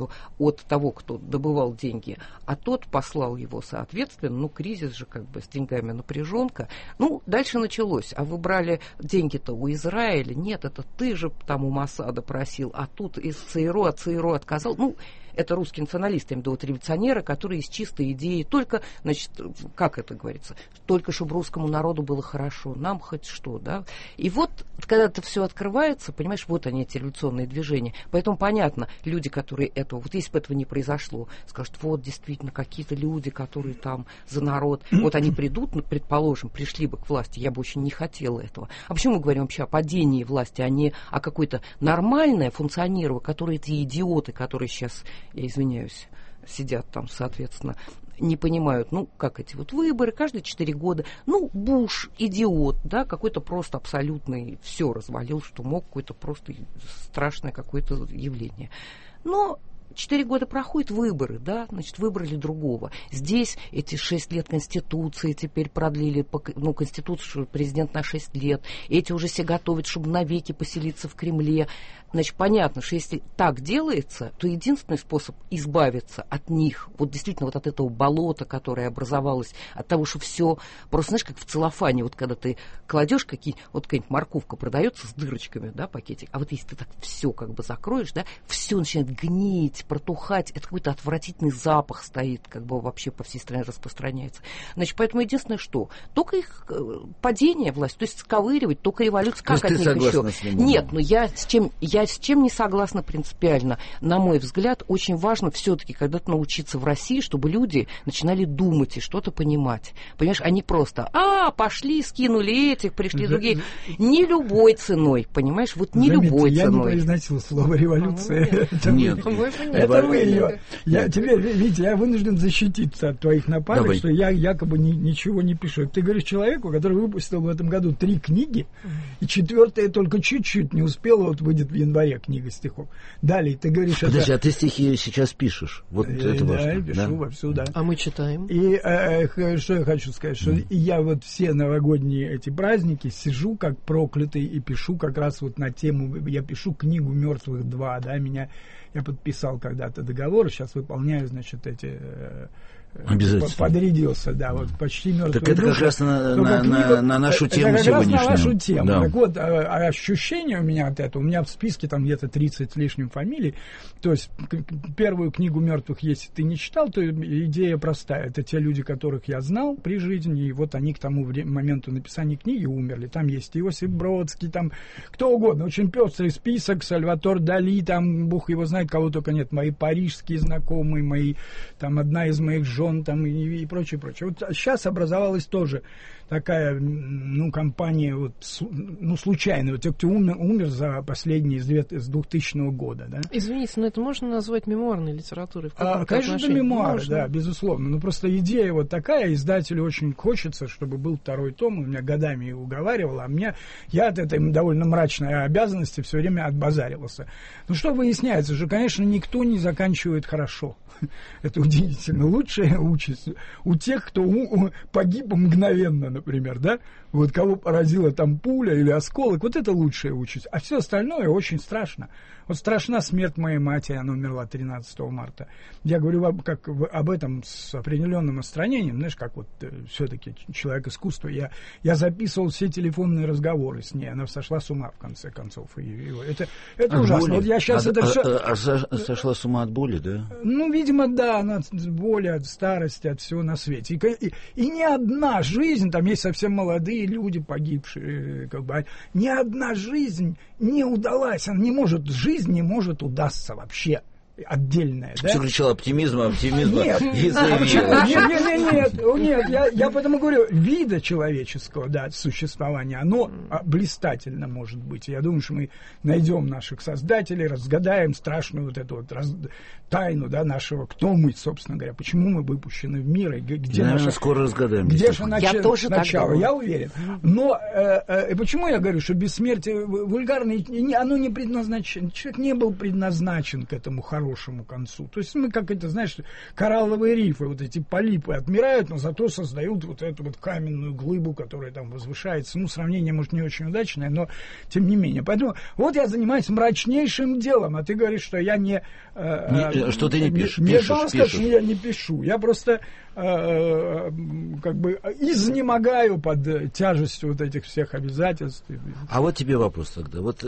от того, кто добывал деньги, а тот послал его, соответственно, ну, кризис же, как бы, с деньгами напряженка. Ну, дальше началось. А вы брали деньги-то у Израиля? Нет, это ты же там у Моссада просил, а тут из ЦРУ, от ЦРУ отказал. Ну, это русские националисты, им вот революционеры, которые из чистой идеи, только, значит, как это говорится, только чтобы русскому народу было хорошо, нам хоть что, да. И вот, когда это все открывается, понимаешь, вот они, эти революционные движения. Поэтому понятно, люди, которые этого, вот если бы этого не произошло, скажут, вот действительно какие-то люди, которые там за народ, вот они придут, ну, предположим, пришли бы к власти, я бы очень не хотела этого. А почему мы говорим вообще о падении власти, а не о какой-то нормальное функционирование, которые эти идиоты, которые сейчас, я извиняюсь, сидят там, соответственно, не понимают, ну, как эти вот выборы, каждые 4 года. Ну, Буш, идиот, да, какой-то просто абсолютный, все развалил, что мог, какое-то просто страшное какое-то явление. Но 4 года проходят выборы, да, значит, выбрали другого. Здесь эти 6 лет Конституции теперь продлили, ну, Конституцию президент на 6 лет. Эти уже все готовят, чтобы навеки поселиться в Кремле. Значит, понятно, что если так делается, то единственный способ избавиться от них, вот действительно вот от этого болота, которое образовалось, от того, что все просто, знаешь, как в целлофане, вот когда ты кладешь вот какая-нибудь морковка продается с дырочками, да, пакетик, а вот если ты так все как бы закроешь, да, все начинает гнить, протухать, это какой-то отвратительный запах стоит, как бы вообще по всей стране распространяется. Значит, поэтому единственное, что только их падение власти, то есть сковыривать, только революция, как от них еще? Нет, но я с чем не согласна принципиально. На мой взгляд, очень важно все-таки когда-то научиться в России, чтобы люди начинали думать и что-то понимать. Понимаешь, они просто, пошли, скинули этих, пришли другие. Не любой ценой, понимаешь, вот не любой ценой. Я не произносил слово революция. Нет. Это вы ее. Витя, я вынужден защититься от твоих нападок, что я якобы ничего не пишу. Ты говоришь человеку, который выпустил в этом году 3 книги, и 4-я только чуть-чуть не успела, вот выйдет в январе книга стихов. Далее ты говоришь... Подожди, а ты стихи сейчас пишешь? Вот это важно. Да, пишу вовсю, да. А мы читаем. И что я хочу сказать, что я вот все новогодние эти праздники сижу как проклятый и пишу как раз вот на тему, я пишу книгу «Мертвых 2», да, я подписал когда-то договор, сейчас выполняю, значит, эти... Подрядился, да, вот почти мертвый. Так это как раз на нашу тему сегодняшнюю. На нашу тему. Да. Так вот, ощущение у меня от этого, у меня в списке там где-то 30 с лишним фамилий, то есть первую книгу «Мертвых», если ты не читал, то идея простая. Это те люди, которых я знал при жизни, и вот они к тому моменту написания книги умерли. Там есть Иосиф Бродский, там кто угодно, очень пестрый список, Сальватор Дали, там, бог его знает, кого только нет, мои парижские знакомые, мои, там, одна из моих жен, там и прочее. Вот сейчас образовалась тоже такая, ну, компания, вот, ну, случайная. Вот те, кто умер за последние с 2000 года, да? Извините, но это можно назвать мемуарной литературой? Конечно, это мемуары, да, безусловно. Но просто идея вот такая, издателю очень хочется, чтобы был 2-й том, он меня годами уговаривал, а я от этой довольно мрачной обязанности все время отбазаривался. Ну, что выясняется, что, конечно, никто не заканчивает хорошо. Это удивительно. Лучшая участь у тех, кто погиб мгновенно, например, да? Вот кого поразила там пуля или осколок, вот это лучшая участь. А все остальное очень страшно. Вот страшна смерть моей матери, она умерла 13 марта. Я говорю об этом с определенным отстранением, знаешь, как вот все-таки человек искусства. Я записывал все телефонные разговоры с ней, она сошла с ума в конце концов. Это ужасно. Вот я сейчас сошла с ума от боли, да? Ну, видимо, да, она боли, от старости, от всего на свете. И ни одна жизнь, там есть совсем молодые люди, погибшие, как бы, ни одна жизнь не удалась, она не может, жизнь не может удастся вообще. Отдельное, да? Все кричал оптимизма нет, и заявила. Нет, я поэтому говорю, вида человеческого, да, существования, оно блистательно может быть. Я думаю, что мы найдем наших создателей, разгадаем страшную вот эту вот тайну, да, нашего, кто мы, собственно говоря, почему мы выпущены в мир, и где наверное, скоро разгадаем. Где же начало, я уверен. Но почему я говорю, что бессмертие вульгарное, оно не предназначено, человек не был предназначен к этому хорошему концу. То есть мы, как это, знаешь, коралловые рифы, вот эти полипы отмирают, но зато создают вот эту вот каменную глыбу, которая там возвышается. Ну, сравнение, может, не очень удачное, но тем не менее. Поэтому вот я занимаюсь мрачнейшим делом, а ты говоришь, что я что ты не пишешь? Мне сказать, что я не пишу. Я просто как бы изнемогаю под тяжестью вот этих всех обязательств. А вот тебе вопрос тогда. Вот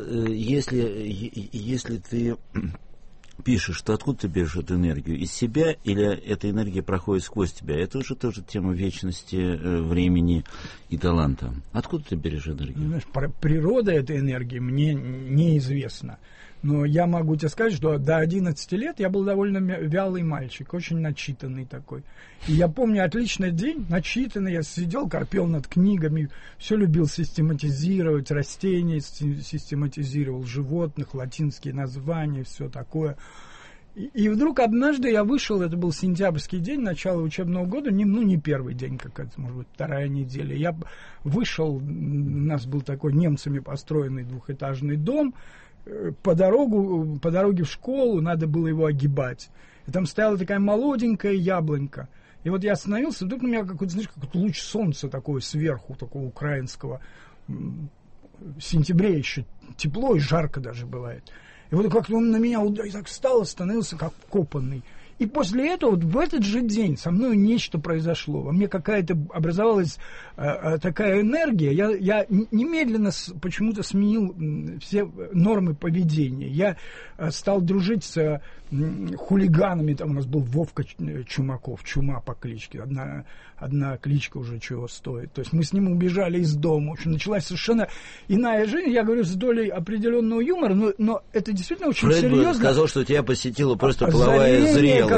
если ты пишешь, то откуда ты берешь эту энергию? Из себя или эта энергия проходит сквозь тебя? Это уже тоже тема вечности, времени и таланта. Откуда ты берешь энергию? Знаешь, природа этой энергии мне неизвестна. Но я могу тебе сказать, что до 11 лет я был довольно вялый мальчик, очень начитанный такой. И я помню отличный день, начитанный, я сидел, корпел над книгами, все любил систематизировать, растения систематизировал, животных, латинские названия, все такое. И вдруг однажды я вышел, это был сентябрьский день, начало учебного года, не первый день, какая-то, может быть, вторая неделя. Я вышел, у нас был такой немцами построенный двухэтажный дом, по дороге в школу, надо было его огибать. И там стояла такая молоденькая яблонька. И вот я остановился, вдруг на меня какой-то, знаешь, какой-то луч солнца такой сверху, такого украинского. В сентябре еще тепло и жарко даже бывает. И вот как-то он на меня и так встал, остановился как вкопанный. И после этого, вот в этот же день со мной нечто произошло. Во мне какая-то образовалась такая энергия. Я немедленно почему-то сменил все нормы поведения. Я стал дружить с хулиганами. Там у нас был Вовка Чумаков, Чума по кличке. Одна кличка уже чего стоит. То есть мы с ним убежали из дома. В общем, началась совершенно иная жизнь. Я говорю с долей определенного юмора, но это действительно очень Фрейд серьезно. сказал, что тебя посетила просто половая зрелость.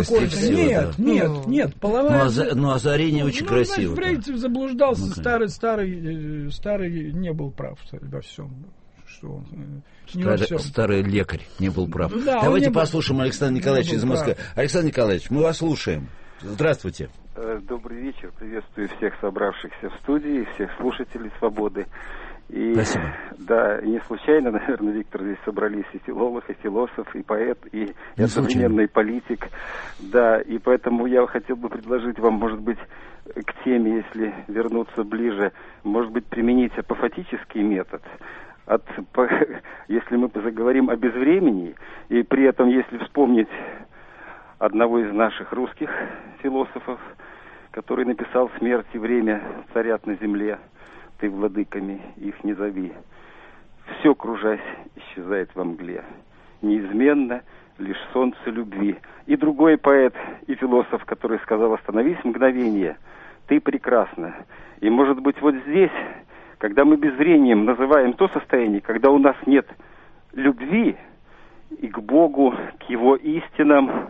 Нет, половая... Но озарение очень красиво. Фрейд заблуждался, старый не был прав во всем. Что старый лекарь не был прав. Да, давайте послушаем Александра Николаевича из Москвы. Александр Николаевич, мы вас слушаем. Здравствуйте. Добрый вечер. Приветствую всех собравшихся в студии, всех слушателей «Свободы». И, спасибо. Да, не случайно, наверное, Виктор, здесь собрались и филолог, и философ, и поэт, и современный политик. Да, и поэтому я хотел бы предложить вам, может быть, к теме, если вернуться ближе, может быть, применить апофатический метод. Если мы заговорим о безвремени, и при этом, если вспомнить одного из наших русских философов, который написал «Смерть и время царят на земле, ты владыками их не зови. Все, кружась, исчезает во мгле. Неизменно лишь солнце любви». И другой поэт и философ, который сказал: «Остановись мгновение, ты прекрасна». И, может быть, вот здесь, когда мы безврением называем то состояние, когда у нас нет любви и к Богу, к Его истинам,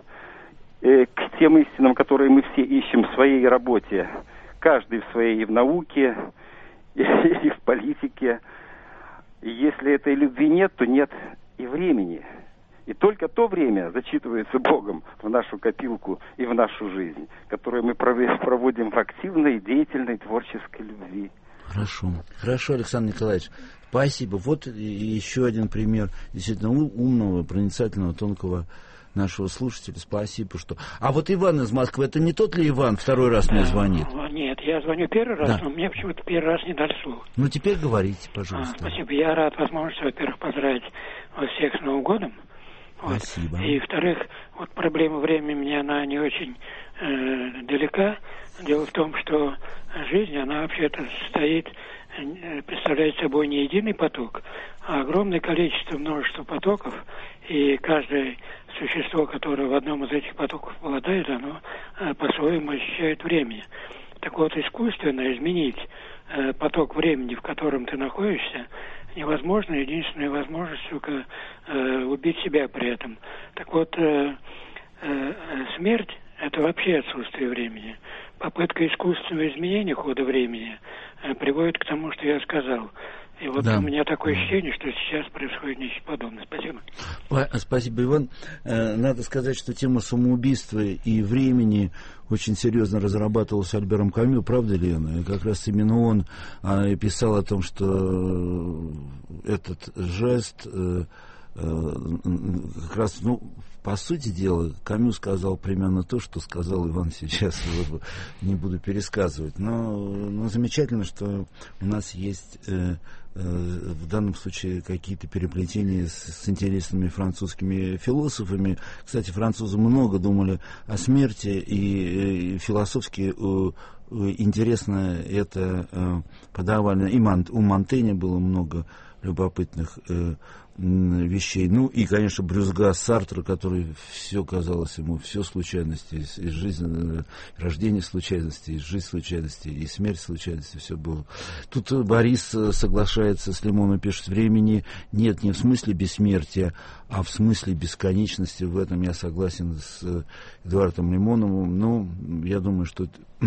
к тем истинам, которые мы все ищем в своей работе, каждый в своей и в науке, и в политике. И если этой любви нет, то нет и времени. И только то время зачитывается Богом в нашу копилку и в нашу жизнь, которую мы проводим в активной, деятельной, творческой любви. Хорошо, Александр Николаевич. Спасибо. Вот еще один пример действительно умного, проницательного, тонкого нашего слушателя. Спасибо, что... А вот Иван из Москвы, это не тот ли Иван второй раз мне звонит? Нет, я звоню первый раз, да. Но мне почему-то первый раз не дали слова. Ну, теперь говорите, пожалуйста. Спасибо. Я рад возможности, во-первых, поздравить вас всех с Новым годом. Вот. Спасибо. И, во-вторых, вот проблема времени мне, она не очень далека. Дело в том, что жизнь, она вообще-то представляет собой не единый поток, а огромное количество, множество потоков, и каждый существо, которое в одном из этих потоков обладает, оно по-своему ощущает время. Так вот, искусственно изменить поток времени, в котором ты находишься, невозможно. Единственная возможность только убить себя при этом. Так вот, смерть – это вообще отсутствие времени. Попытка искусственного изменения хода времени приводит к тому, что я сказал. И вот у меня такое ощущение, что сейчас происходит нечто подобное. Спасибо. Спасибо, Иван. Надо сказать, что тема самоубийства и времени очень серьезно разрабатывалась Альбером Камю, правда ли, Лена? И как раз именно он писал о том, что этот жест как раз, по сути дела, Камю сказал примерно то, что сказал Иван сейчас, не буду пересказывать. Но замечательно, что у нас есть в данном случае какие-то переплетения с интересными французскими философами. Кстати, французы много думали о смерти, и философски интересно это подавали. И у Монтэня было много любопытных вещей. И, конечно, Брюсгас, Сартр, который все казалось ему, все случайности, и жизнь, рождение случайности, и жизнь случайности, и смерть случайности, все было. Тут Борис соглашается с Лимоном, пишет, времени нет не в смысле бессмертия, а в смысле бесконечности. В этом я согласен с Эдуардом Лимоновым. Я думаю, что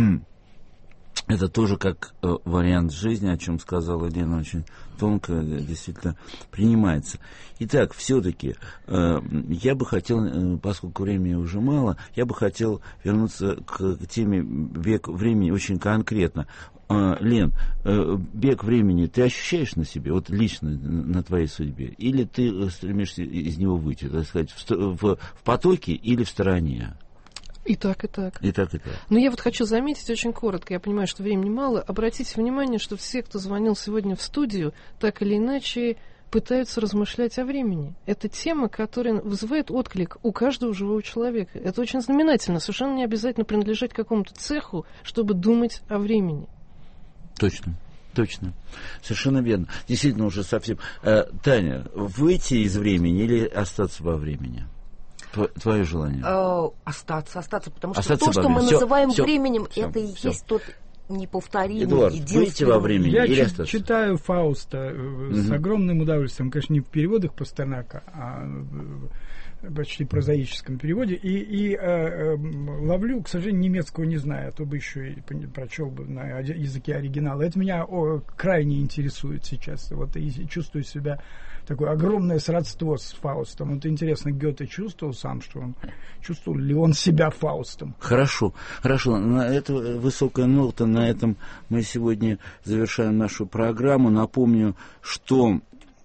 это тоже как вариант жизни, о чем сказала Лена, очень тонко, действительно принимается. Итак, все-таки я бы хотел, поскольку времени уже мало, я бы хотел вернуться к теме «Бег времени» очень конкретно. Лен, бег времени ты ощущаешь на себе, вот лично на твоей судьбе, или ты стремишься из него выйти, так сказать, в потоке или в стороне? И так, и так. И так, и так. Но я вот хочу заметить очень коротко, я понимаю, что времени мало. Обратите внимание, что все, кто звонил сегодня в студию, так или иначе пытаются размышлять о времени. Это тема, которая вызывает отклик у каждого живого человека. Это очень знаменательно. Совершенно не обязательно принадлежать какому-то цеху, чтобы думать о времени. Точно. Совершенно верно. Действительно, уже совсем. Таня, выйти из времени или остаться во времени? Твое желание? Остаться, потому что то, что мы называем временем, это и есть тот неповторимый, Эдуард, выйти во времени или остаться? Я читаю Фауста с огромным удовольствием, конечно, не в переводах Пастернака, а почти прозаическом переводе, и ловлю, к сожалению, немецкого не знаю, а то бы еще и прочел бы на языке оригинала. Это меня крайне интересует сейчас. Вот и чувствую себя такое огромное сродство с Фаустом. Вот интересно, Гёте чувствовал сам, что он чувствовал ли он себя Фаустом? Хорошо. На это высокая нота, на этом мы сегодня завершаем нашу программу. Напомню, что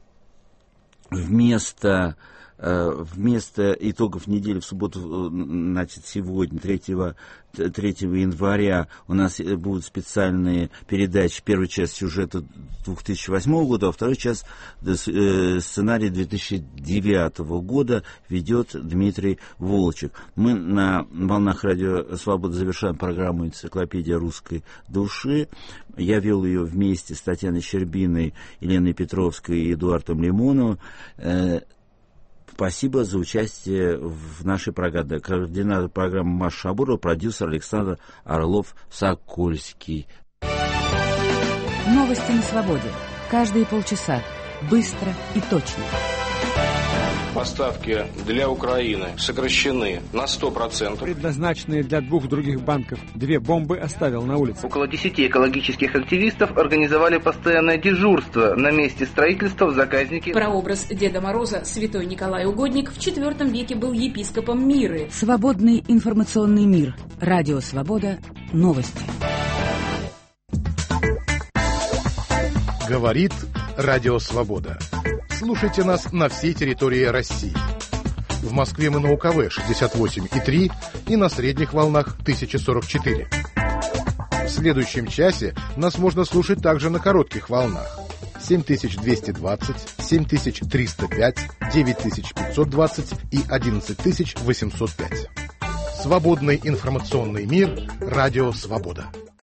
вместо итогов недели в субботу, значит, сегодня, 3 января, у нас будут специальные передачи. Первая часть сюжета 2008 года, а вторая часть сценария 2009 года ведет Дмитрий Волчек. Мы на волнах Радио Свобода завершаем программу «Энциклопедия русской души». Я вел ее вместе с Татьяной Щербиной, Еленой Петровской и Эдуардом Лимоновым. Спасибо за участие в нашей программе. Координатор программы Маша Шабурова, продюсер Александр Орлов-Сокольский. Новости на свободе. Каждые полчаса. Быстро и точно. Поставки для Украины сокращены на 100%. Предназначенные для 2 других банков 2 бомбы оставил на улице. Около 10 экологических активистов организовали постоянное дежурство на месте строительства в заказнике. Прообраз Деда Мороза святой Николай Угодник в IV веке был епископом Миры. Свободный информационный мир. Радио Свобода. Новости. Говорит Радио Свобода. Слушайте нас на всей территории России. В Москве мы на УКВ 68,3 и на средних волнах 1044. В следующем часе нас можно слушать также на коротких волнах 7220, 7305, 9520 и 11805. Свободный информационный мир. Радио Свобода.